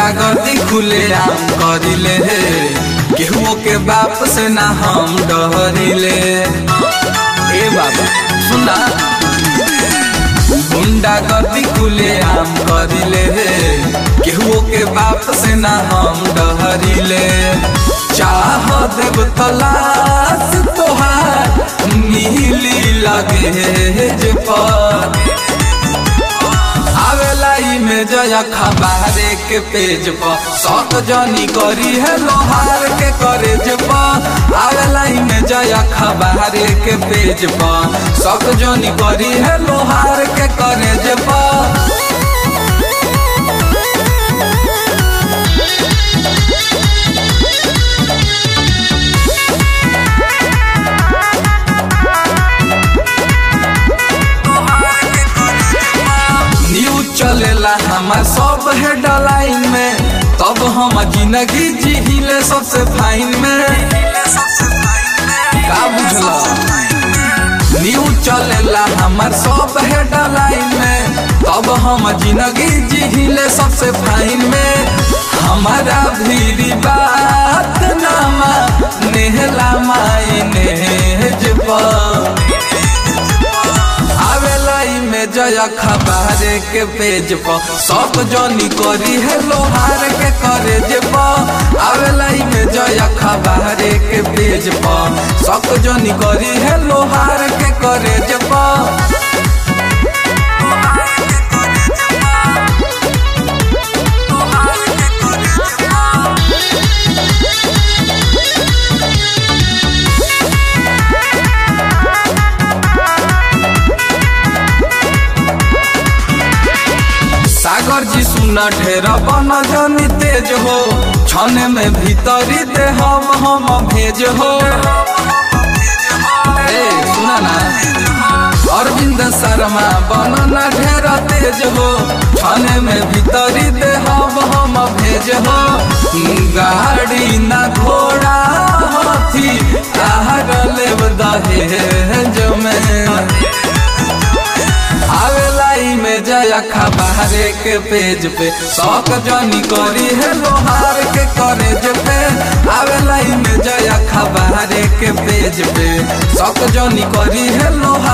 गुंडागर्दी खुले आम करिले केहू के बाप से ना हम डरिले। ए बाबा सुना, गुंडागर्दी खुले आम करिले केहू के बाप से ना हम डरिले। चाह देव तलाश तोहार नीली लगे पर आवेला में जया खबारे के पेज पर शौक जनी करी है लोहार के करेज पर। आवेला में जया खबारे के पेज पर शौक जनी करी है लोहार के करेज पर। चलेला हमार सब हेडलाइन में तब हम जिंदगी जीले सबसे फाइन में। का बुझला न्यूज चलेला हमार सब हेडलाइन में तब हम जिंदगी जीले सबसे फाइन में। हमारा भी बात नामा नेहला मायने पर में जया खबारे के पेज पर सब जनी करी है लोहार के करेज पर। आवेला में जया खबारे के पेज पर सब जनी करी है लोहार के करेज पर। सागर जी सुना ढेरा बना जनी तेज हो छने में भीतरी दे हम भेज हो। ए सुना ना अरविंद शर्मा बनना ढेरा तेज हो छने में भीतरी दे हम भेज हो। गाड़ी ना घोड़ा हाथी आहर लेव दहेज में। आवेला में जया खबारे के पेज पे शौक जनी करी है लोहार के करेज पे। आवेला में जया खबारे के पेज पे शौक जनी करी है लोहार